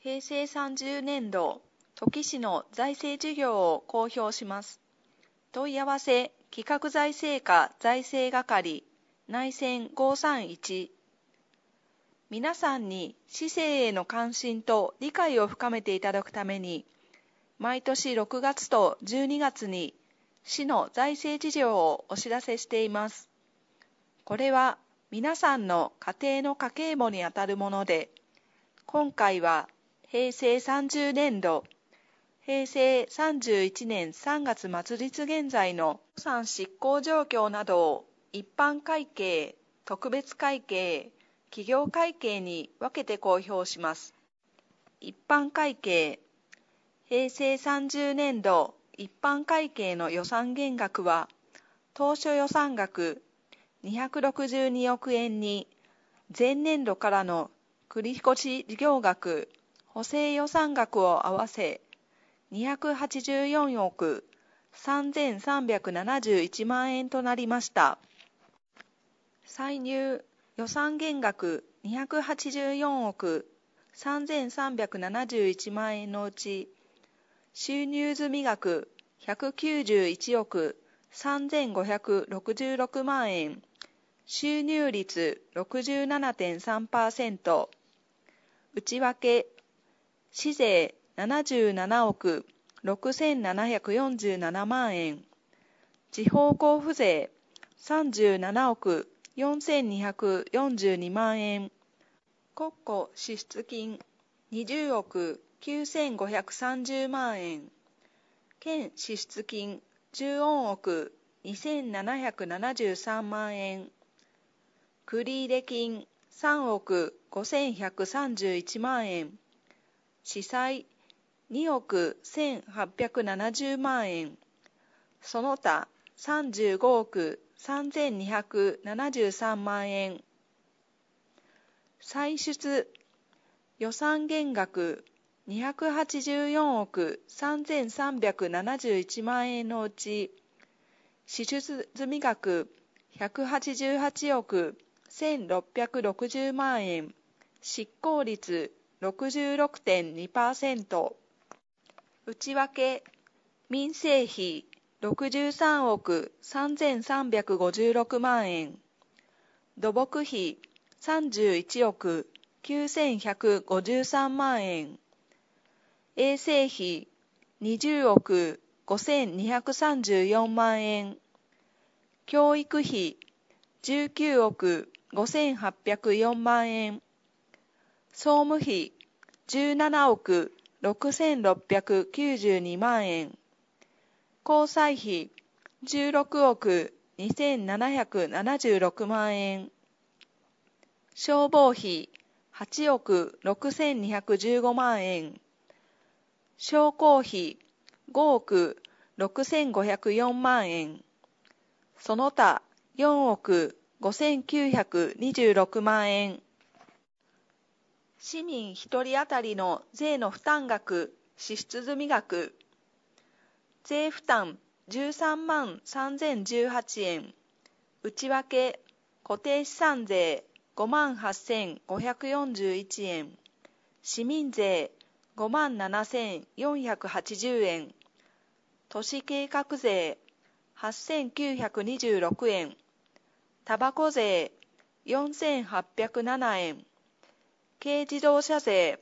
平成30年度、土岐市の財政事業を公表します。問い合わせ、企画財政課財政係、内線531。皆さんに市政への関心と理解を深めていただくために、毎年6月と12月に市の財政事情をお知らせしています。これは皆さんの家庭の家計簿にあたるもので、今回は平成30年度、平成31年3月末日現在の予算執行状況などを一般会計、特別会計、企業会計に分けて公表します。一般会計、平成30年度一般会計の予算減額は、当初予算額262億円に、前年度からの繰越事業額、補正予算額を合わせ、284億3371万円となりました。歳入予算減額284億3371万円のうち、収入済額191億3566万円、収入率 67.3%、内訳、市税77億6747万円、地方交付税37億4242万円、国庫支出金20億9530万円、県支出金14億2773万円、繰入金3億5131万円、司債2億1870万円、その他35億3273万円、歳出予算減額284億3371万円のうち、支出済額188億1660万円、執行率 66.2%、内訳、民生費63億3356万円、土木費31億9153万円、衛生費20億5234万円、教育費19億5804万円、総務費17億6692万円、交際費16億2776万円、消防費8億6215万円、商工費5億6504万円、その他4億5926万円。市民1人当たりの税の負担額、支出済額、税負担13万3018円、内訳、固定資産税5万8541円、市民税5万7480円、都市計画税8926円、たばこ税4807円、軽自動車税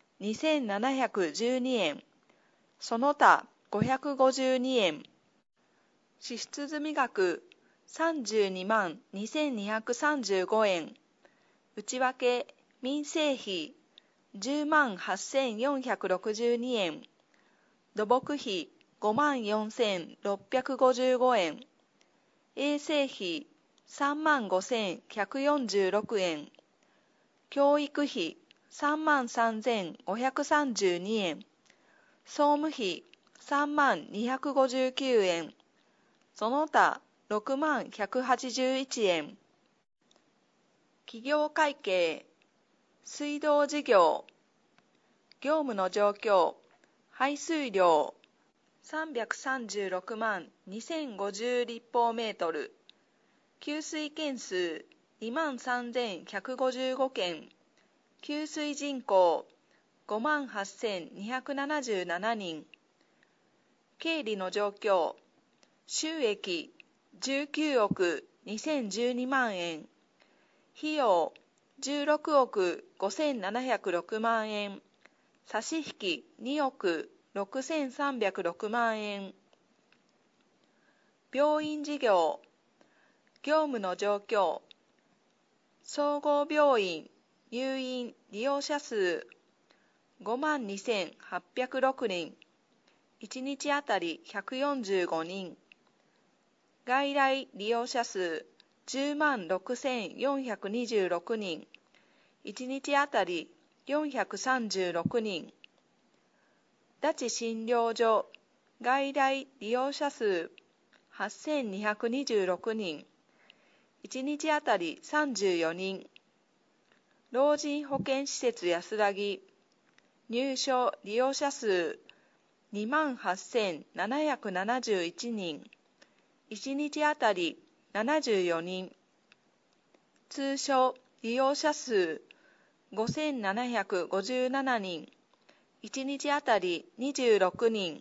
2712円、その他552円、支出済額32万2235円、内訳、民生費10万8462円、土木費5万4655円、衛生費3万5146円、教育費3万3532円、総務費3万259円、その他6万181円。企業会計、水道事業、業務の状況、排水量336万2050立方メートル、給水件数2万3155件、給水人口 58,277人。経理の状況。収益19億2012万円。費用16億5706万円。差し引き2億6306万円。病院事業。業務の状況。総合病院入院利用者数52,806人。1日あたり145人。外来利用者数106,426人。1日あたり436人。田地診療所外来利用者数8,226人。1日あたり34人。老人保健施設安らぎ入所利用者数28,771人。1日あたり74人。通所利用者数5,757人。1日あたり26人。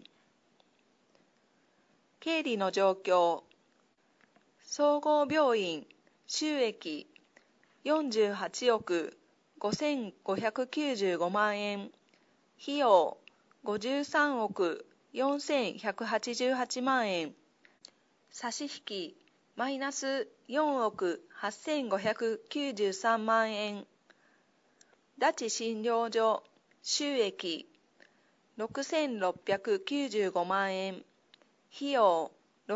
経理の状況。総合病院収益48億5595万円。費用53億4188万円。差し引きマイナス4億8593万円。田地診療所収益6695万円。費用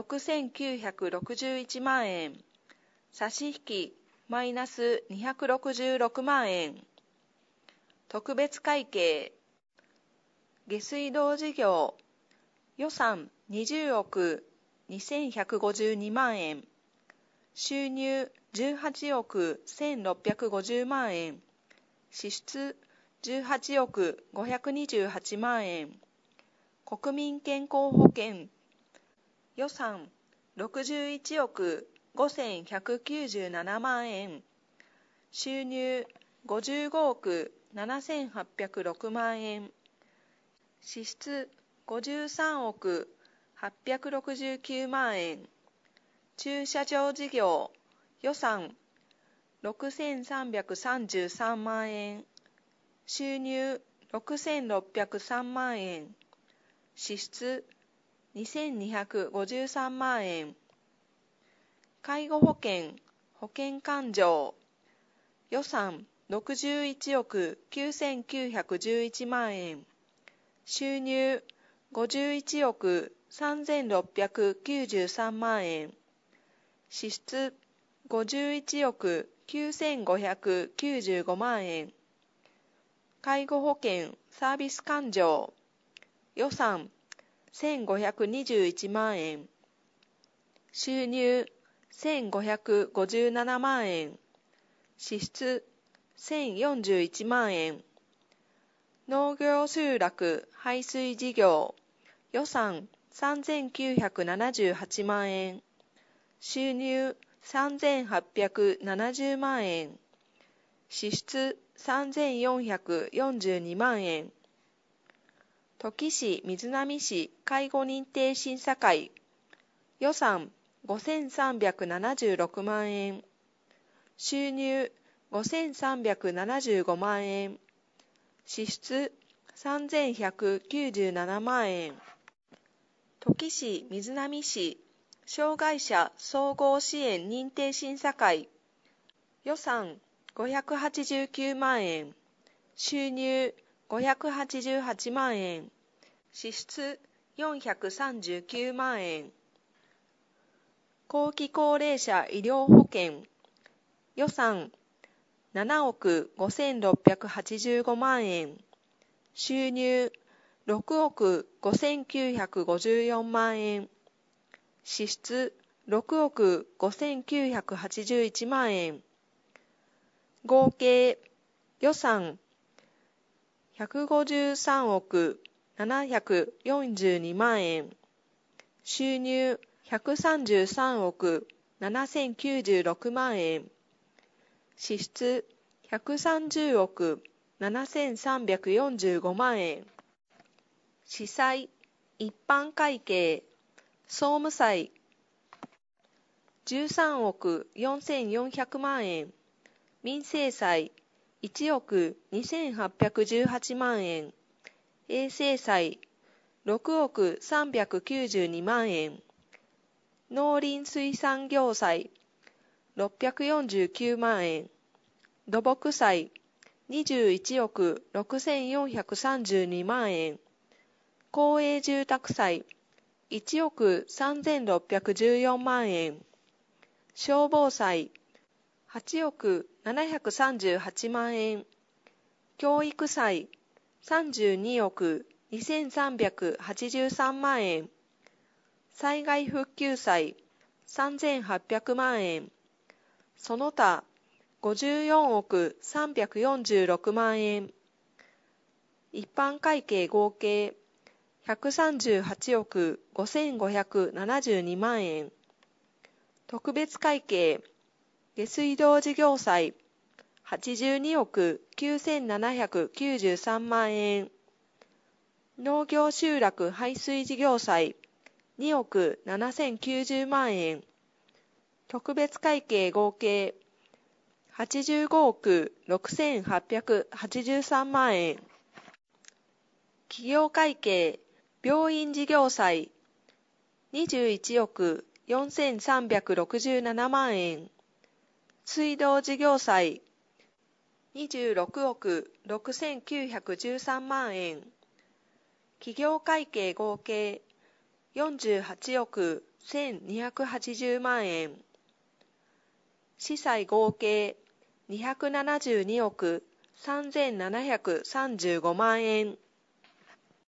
6961万円。差し引きマイナス266万円。特別会計。下水道事業予算20億2152万円。収入18億1650万円。支出18億528万円。国民健康保険予算61億5197万円。収入55億7806万円。支出53億869万円。駐車場事業予算6333万円。収入6603万円。支出2253万円。介護保険保険勘定予算61億9911万円。収入51億3693万円。支出51億9595万円。介護保険サービス勘定予算1521万円。収入1557万円。支出1041万円。農業集落排水事業予算3978万円。収入3870万円。支出3442万円。土岐市瑞浪市介護認定審査会予算5376万円。収入5375万円。支出3197万円。土岐市瑞浪市障害者総合支援認定審査会予算589万円。収入588万円。支出439万円。後期高齢者医療保険予算7億5685万円。収入6億5954万円。支出6億5981万円。合計予算153億742万円。収入133億7096万円。支出130億 7345万円。司祭、一般会計、総務祭、13億4400万円。民生祭、1億2818万円。衛生祭、6億392万円。農林水産業祭、649万円。土木祭、21億6432万円。公営住宅祭、1億3614万円。消防祭、8億738万円。教育祭、32億2383万円。災害復旧祭、3800万円。その他、54億346万円。一般会計合計、138億5572万円。特別会計、下水道事業祭、82億9793万円。農業集落排水事業祭、2億7090万円。特別会計合計、85億6883万円。企業会計、病院事業祭、21億4367万円。水道事業祭、26億6913万円。企業会計合計、48億1280万円。司祭合計、272億3735万円。